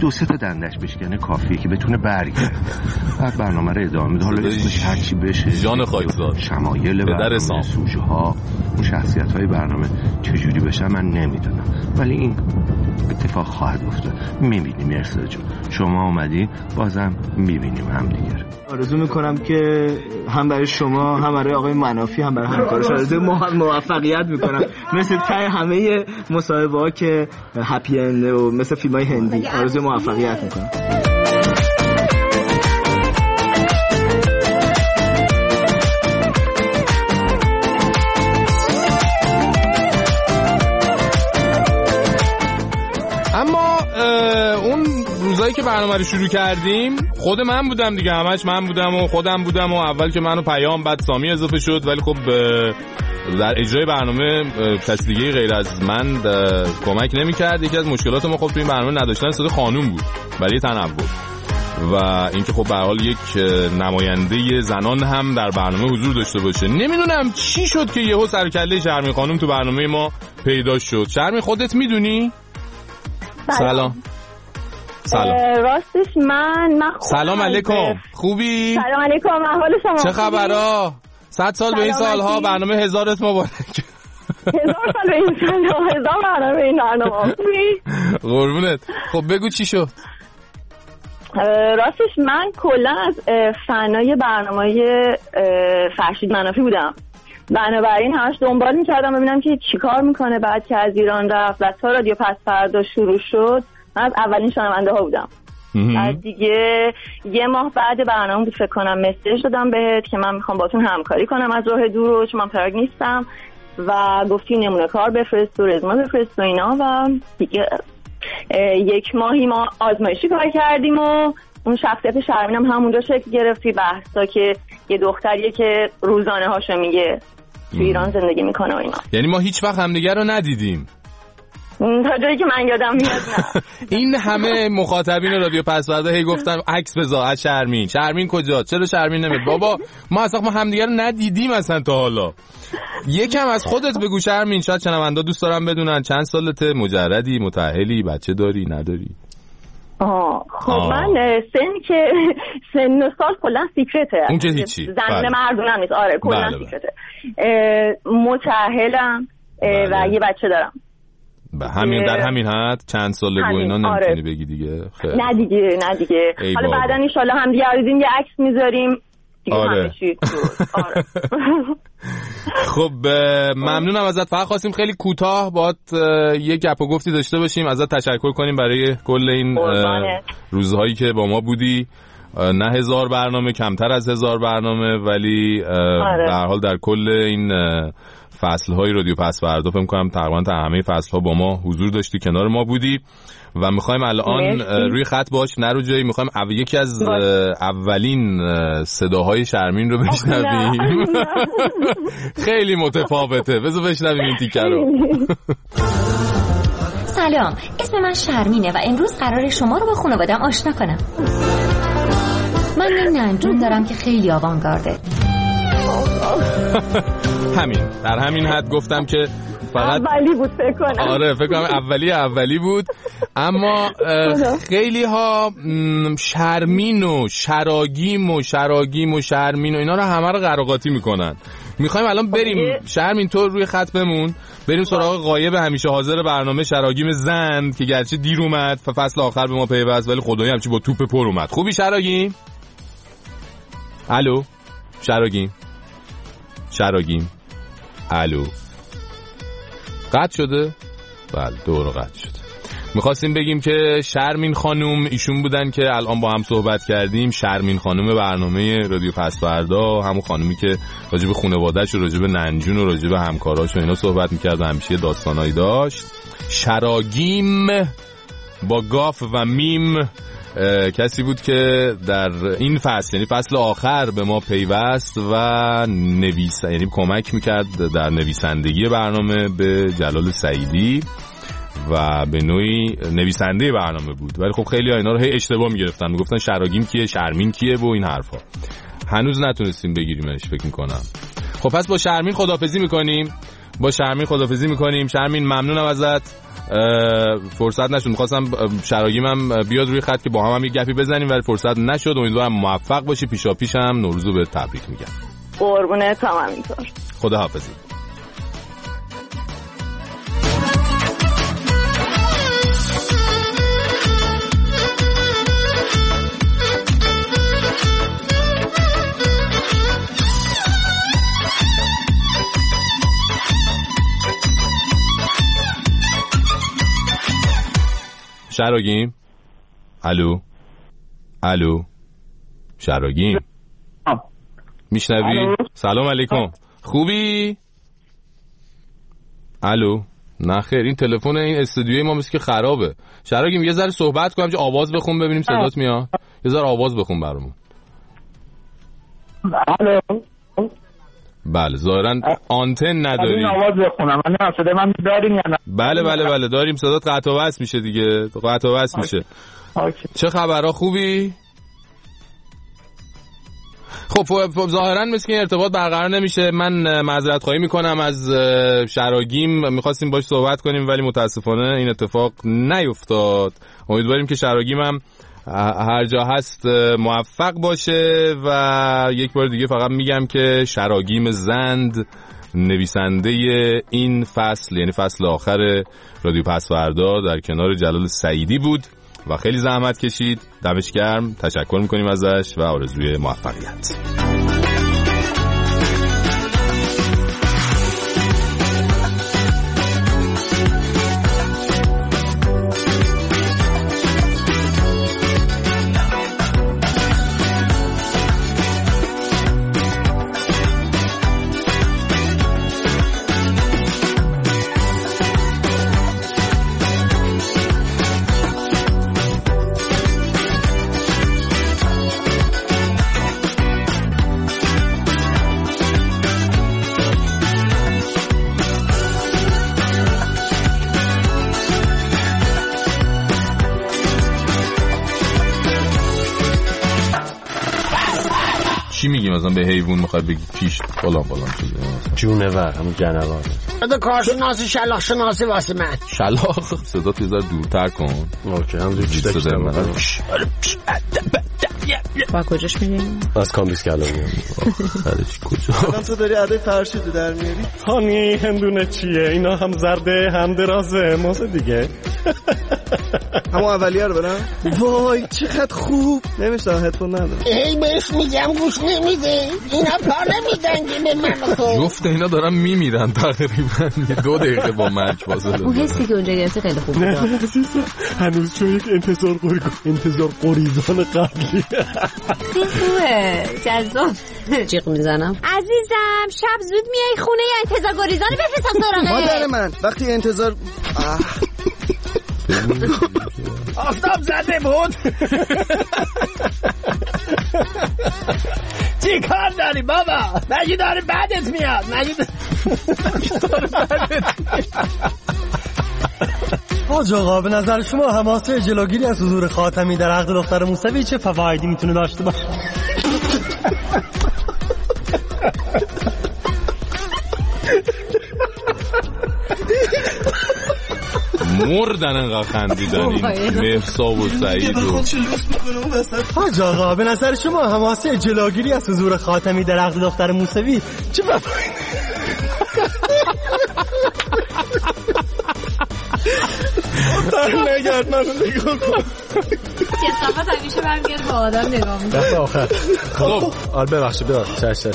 2-3 تا دندش بشکنه کافیه که بتونه برگرده. بعد برنامه رو ادامه بده. حالا اسمش هر چی بشه، جان خاکزاد، شمایل برنامه، سوژه ها، اون شخصیت های برنامه چجوری بشه من نمیدونم، ولی این اتفاق خواهد افتاد. میبینیم ارسا جون، شما اومدی بازم میبینیم هم دیگر. آرزو میکنم که هم برای شما هم برای آقای منافی هم برای همکارش آرزو موفقیت میکنم، مثل ته همه مصاحبه ها که هپی اند و مثل فیلم های هندی آرزو موفقیت میکنم. اما اون روزایی که برنامه رو شروع کردیم خود من بودم دیگه، همش من بودم و خودم بودم و اول که منو پیام بعد سامی اضافه شد، ولی خب در اجرای برنامه کسی دیگه غیر از من کمک نمی‌کرد. یکی از مشکلات ما خب تو این برنامه نداشتن صدای خانوم بود برای تنوع و اینکه خب به هر حال یک نماینده زنان هم در برنامه حضور داشته باشه. نمیدونم چی شد که یهو سر کله شرمین خانم تو برنامه ما پیدا شد. شرمین خودت میدونی؟ سلام. راستش من سلام علیکم. خوبی؟ سلام علیکم، احوال شما چه خبرها؟ 100 سال به این سالها برنامه 1000ت مبارک. 1000 سال به این سالها، 1000 برنامه این برنامه. قربونت. خب بگو چی شد؟ راستش من کلا از فنای برنامه فرشید منافی بودم، بنابراین همش دنبال میکردم ببینم که چیکار میکنه. بعد که از ایران رفت و تا رادیو پس فردا شروع شد من از اولین شنونده ها بودم. بعد دیگه یه ماه بعد برنامه بود فکر کنم مسیج دادم بهت که من میخوام باتون همکاری کنم از راه دور، چون من پراگ نیستم و گفتی نمونه کار بفرست و رزومه بفرست و اینا و دیگه 1 ماهی ما آزمایشی کار کردیم و اون شخصیت شرمین هم همونجا شکل گرفتی. بحثا که یه دختریه که روزانه هاشو میگه تو ایران زندگی میکنه و اینا. یعنی ما هیچ وقت همدیگه رو ندیدیم تا جایی که من یادم میاد. نه این همه مخاطبین رادیو پس فردا هی گفتن عکس بذار از شرمین کجا، چرا شرمین نمیاد؟ بابا ما اصلا همدیگه رو ندیدیم اصلا تا حالا. یکم از خودت بگو شرمین، شاید شنوندا دوست دارن بدونن چند سالته، مجردی، متأهلی، بچه داری نداری؟ خب من سن و سال کلا سیکرته، اون که هیچی زن مردونم نیست. آره کلا سیکرته. متأهلم و یه بچه دارم. همین در همین حد چند ساله و اینا نمیتونی بگی دیگه؟ خیلی. نه دیگه حالا بعدا ان شاءالله هم دیگه عزیزیم یه عکس میذاریم دیگه. آره. خب ممنونم ازت. فقط خواستیم خیلی کوتاه باهات یه گپ و گفتی داشته باشیم، ازت تشکر کنیم برای کل این روزهایی که با ما بودی. نه 1000 برنامه، کمتر از 1000 برنامه، ولی به هر حال در کل این فصل‌های رادیو پس فردا فکر کنم تقریبا تا همه فصل‌ها با ما حضور داشتی، کنار ما بودی و می‌خوایم الان روی خط باش نرو جایی، می‌خوایم یکی از اولین صداهای شرمین رو بشنویم. خیلی متفاوته، بذار بشنویم این تیکه رو. سلام، اسم من شرمینه و امروز قراره شما رو با خانواده‌ام آشنا کنم. من یه ننجون دارم که خیلی آوانگارده. همین در همین حد گفتم که فقط اولی بود فکر کنم. آره فکر کنم اولی بود. اما خیلی ها شرمین و شراگیم و شرمین و اینا رو همه رو قراقاتی میکنن. میخوایم الان بریم شرمین تو روی خط بمون، بریم سراغ غایب همیشه حاضر برنامه شراگیم زند که گرچه دیر اومد فصل آخر به ما پیوست ولی خدایی همچی با توپ پر اومد. خوبی شراگیم؟ الو شراگیم الو قطع شده؟ بله دور قطع شده. میخواستیم بگیم که شرمین خانوم ایشون بودن که الان با هم صحبت کردیم. شرمین خانوم برنامه رادیو پس فردا، همون خانومی که راجب خانواده‌اش و راجب ننجون و راجب همکاراش و اینا صحبت میکرد و همیشه داستانایی داشت. شراگیم با گاف و میم کسی بود که در این فصل یعنی فصل آخر به ما پیوست و یعنی کمک میکرد در نویسندگی برنامه به جلال سعیدی و به نوعی نویسنده برنامه بود. ولی خب خیلی ها اینا رو هی اشتباه میگرفتن، میگفتن شراگیم کیه، شرمین کیه و این حرفا. هنوز نتونستیم بگیریمش فکر میکنم. خب پس با شرمین خداحافظی میکنیم. شرمین ممنونم ازت فرصت نشد. می‌خواستم شراگیم هم بیاد روی خط که با هم یه گپی بزنیم ولی فرصت نشد. امیدوارم موفق باشی. پیشاپیش هم نوروز رو به تبریک میگم. قربونت هم همینطور. خداحافظ. شراگیم. الو شراگیم میشنوی؟ سلام علیکم. خوبی؟ الو. نه خیر، این تلفن این استودیوی ما مثل که خرابه. شراگیم یه ذره صحبت کنم، آواز بخون ببینیم صدات میاد. یه ذره آواز بخون برامون. الو. بله ظاهرا آنتن نداری. این آواز بخونم. من صدای من دارین یا نه؟ بله داریم. صدات قطع و وصل میشه دیگه. قطع و وصل میشه. چه خبرها؟ خوبی؟ خب ظاهرا مثل که ارتباط برقرار نمیشه. من معذرت خواهی میکنم از شراگیم. میخواستیم باش صحبت کنیم ولی متاسفانه این اتفاق نیفتاد. امیدواریم که شراگیم هم هر جا هست موفق باشه. و یک بار دیگه فقط میگم که شراگیم زند نویسنده این فصل، یعنی فصل آخر رادیو پسوردا، در کنار جلال سعیدی بود و خیلی زحمت کشید. دمش گرم. تشکر میکنیم ازش و آرزوی موفقیت. چی میگی مثلا به حیوان میخوای بگی پیش فلان شده؟ جونور، همون جنوار. بده کارشناسی شلاق شناسی واسه من. شلاق صدا تو یه دورتر کن. اوکی همونجور صدا من. با کجاش میریم؟ از کامبیس کلام میام. سرش کجا؟ الان تو داری عده فرشیدو در میاری؟ هانی هندونه چیه؟ اینا هم زرده هم درازه ماسه دیگه. همون اولیه رو برم؟ وای چقدر خوب. نمیشتم هدفون ندارم. هی بهش میگم گوش نمیده. اینا پا نمیدن که به من خود. جفت اینا دارن میمیرن تقریبا 2 دقیقه با مرگ فاصله. اون حسی که اونجا گرفته خیلی خوب بود. هنوز چون یک انتظار قریزان قبلی. خوبه جذاب. جیغ میزنم عزیزم شب زود میای خونه یا انتظار گریزانی بفرستم سراغه مادر من. وقتی انتظار آفتاب زده بود. چی کار داری بابا؟ مگه داره بعدت میاد. حاج آقا به نظر شما حماسه جلوگیری از حضور خاتمی در عقد دختر موسوی چه فوایدی میتونه داشته باشه؟ مردن انقدر خندیدن این مهرسا و سعید و حاج آقا به نظر شما حماسه جلوگیری از حضور خاتمی در عقد دختر موسوی چه فوایدی؟ نگرد من نگاه کن. کسافت همیشه برمیگرد با آدم نگاه میکنه. دست آخر. خب ببخشید چش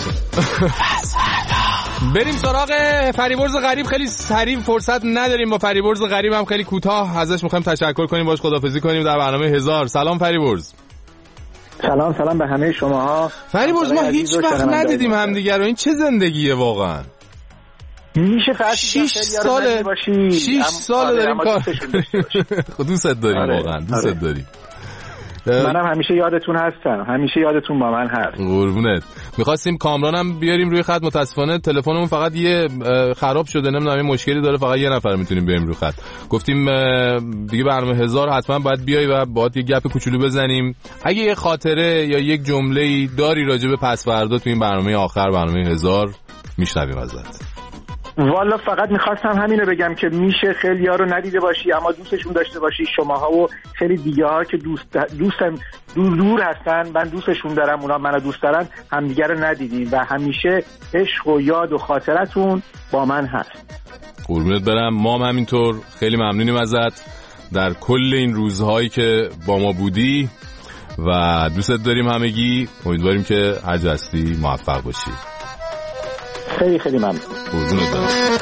بریم سراغ فریبرز غریب. خیلی سریع فرصت نداریم. با فریبرز غریب هم خیلی کوتاه ازش میخوایم تشکر کنیم، باش خداحافظی کنیم در برنامه 1000. سلام فریبرز. سلام به همه شماها. فریبرز ما هیچ وقت ندیدیم همدیگه رو. این چه زندگیه واقعا؟ میشه فقط 6 ساله داریم کار. دوستت داریم واقعا. دوستت داریم. منم همیشه یادتون هستم. همیشه یادتون با من هست. قربونت. می‌خواستیم کامرانم بیاریم روی خط، متاسفانه تلفنمون فقط یه خراب شده، نمیدونم یه مشکلی داره، فقط یه نفر میتونیم بیاریم روی خط. گفتیم دیگه برنامه 1000 حتما باید بیای و باهات یه گپ کوچولو بزنیم. اگه یه خاطره یا یک جمله‌ای داری راجع به پسوردا تو این برنامه آخر، برنامه 1000، میشنویم ازت. والا فقط میخواستم همینو بگم که میشه خیلی‌ها رو ندیده باشی اما دوستشون داشته باشی، شماها و خیلی دیگه ها که دوستم دور هستن، من دوستشون دارم، اونا منو دوست دارن، همدیگه رو ندیدیم و همیشه عشق و یاد و خاطرتون با من هست. قربونت برم، ما هم همینطور خیلی ممنونیم ازت در کل این روزهایی که با ما بودی و دوستت داریم همگی. امیدواریم که هر جا هستی موفق باشی. خیلی خیلی ممنون. قربونت برم.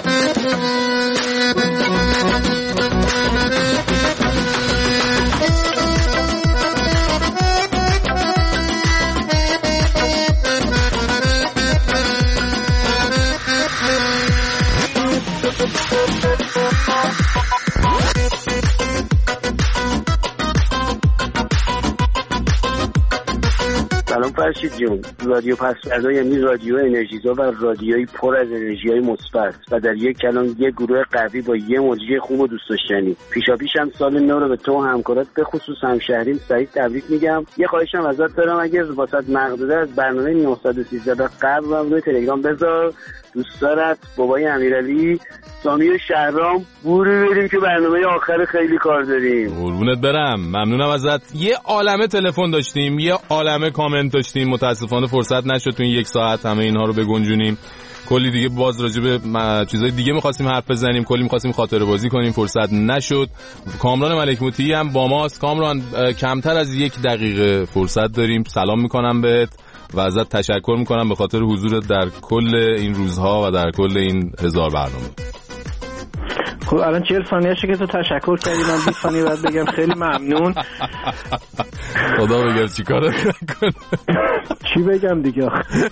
سلام فرشید جون. رادیو پسوردا یعنی رادیو انرژیزا و رادیویی پر از انرژی‌های مثبت و در یک کلام یک گروه قوی با یه مجری خوب و دوست داشتنی. پیشاپیش هم سال نو رو به تو و همکارات به خصوص همشهریم سعید تبریک میگم. یه خواهشم ازت دارم، اگه واسط مقدوره از برنامه 913 قبل رو روی تلگرام بذار. دوست دارت بابای امیرعلی، سامی و شهرام بوری بریم که برنامه آخر خیلی کار داریم. قربونت برم، ممنونم ازت. یه عالمه تلفن داشتیم، یه عالمه کامنت داشتیم، متاسفانه فرصت نشد تو این یک ساعت همه اینها رو بگنجونیم. کلی دیگه باز راجع به چیزای دیگه می‌خواستیم حرف بزنیم، کلی می‌خواستیم خاطره بازی کنیم، فرصت نشد. کامران ملک موطی هم با ماست. کامران، کمتر از 1 دقیقه فرصت داریم. سلام می‌کنم بهت و ازت تشکر می‌کنم به خاطر حضورت در کل این روزها و در کل این 1000 برنامه. خب الان 40 ثانیه‌شه که تو تشکر کردی، من 20 ثانیه بعد بگم خیلی ممنون. خدا بگم چیکارت نکنه. چی بگم دیگه؟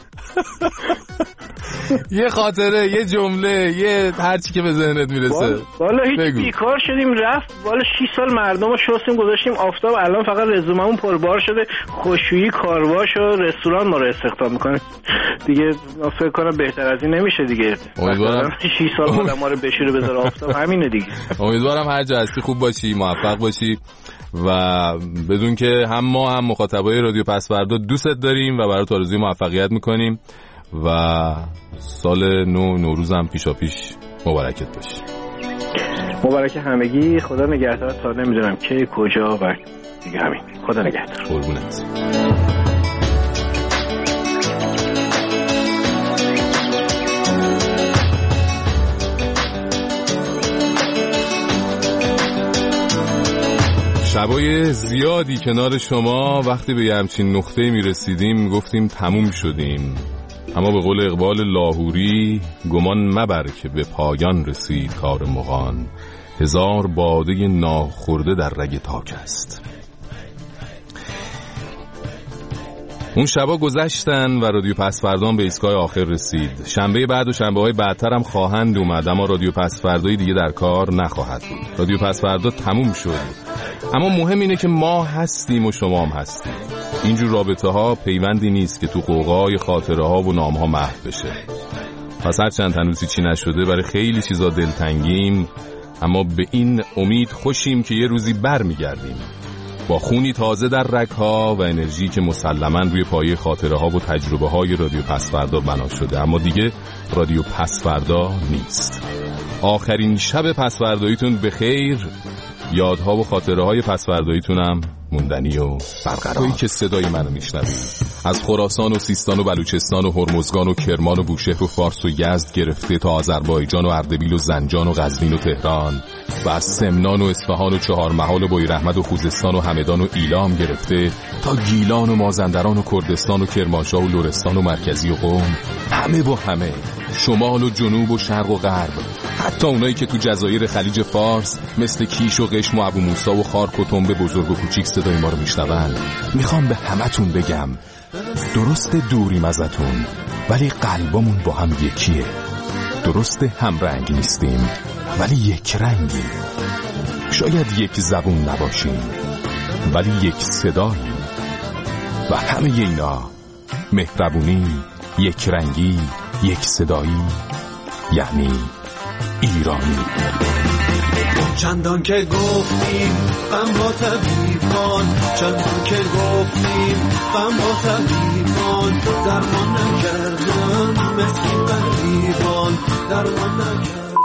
یه خاطره، یه جمله، یه هر چی که به ذهنت میرسه. والا هیچ بیکار شدیم رفت. والا 6 سال مردم رو شستیم گذاشتیم آفتاب، الان فقط رزوممون پربار شده. خوشویی کارواش و رستوران ما رو استخدام میکنه دیگه. فکر کنم بهتر از این نمیشه دیگه. امیدوارم 6 سال آدم‌ها رو بشوره بذاره آفتاب، همینه دیگه. امیدوارم هر جا هستی خوب باشی، موفق باشی و بدون که هم ما هم مخاطبای رادیو پسوردا دوستت داریم و برات آرزوی موفقیت میکنیم و سال نو نوروز هم پیشاپیش مبارکت باشه. مبارک همگی. خدا نگهدار تا نمیدونم کی کجا و دیگه همین. خدا نگهدار. قربونت. شبای زیادی کنار شما وقتی به همچین نقطه‌ای میرسیدیم گفتیم تموم شدیم، اما به قول اقبال لاهوری گمان مبر که به پایان رسید کار مغان، 1000 باده ناخورده در رگ تاک است. اون شبا گذشتن و رادیو پسوردان به ایستگاه آخر رسید. شنبه بعد و شنبه های بعدتر هم خواهند اومد، اما رادیو پسوردای دیگه در کار نخواهد بود. رادیو پسوردا تموم شد، اما مهم اینه که ما هستیم و شما هم هستیم. اینجور رابطه ها پیوندی نیست که تو قوقای خاطره ها و نام ها محو بشه. پس هرچند هنوز چی نشده، برای خیلی چیزا دلتنگیم، اما به این امید خوشیم که یه روزی برمیگردیم با خونی تازه در رگ‌ها و انرژی که مسلماً روی پایه خاطره‌ها و تجربه‌های رادیو پسوردا بنا شده، اما دیگه رادیو پسوردا نیست. آخرین شب پسورداییتون به خیر. یادها و خاطره‌های پسورداییتون هم موندنی و برقرار. تویی که صدای منو میشنوی از خراسان و سیستان و بلوچستان و هرمزگان و کرمان و بوشهر و فارس و یزد گرفته تا آذربایجان و اردبیل و زنجان و قزوین و تهران و از سمنان و اصفهان و چهارمحال و بویراحمد و خوزستان و همدان و ایلام گرفته تا گیلان و مازندران و کردستان و کرمانشاه و لرستان و مرکزی و قم، همه با همه، شمال و جنوب و شرق و غرب، حتی اونایی که تو جزایر خلیج فارس مثل کیش و قشم و ابو موسی و خارک و تنبه بزرگ و کوچیک صدای ما رو میشنون. میخوام به همتون بگم درست دوریم ازتون، ولی قلبمون با هم یکیه. درست هم رنگ نیستیم، ولی یک رنگیم. شاید یک زبون نباشیم، ولی یک صداییم. و همه اینا، مهربونی، یک رنگی، یک صدایی، یعنی ایرانی. چندان که گفتیم غم با طبیب حکیمان، چند که گفتیم غم با طبیبان، درمان نکردن مسکین غریبان، درمان نکردن.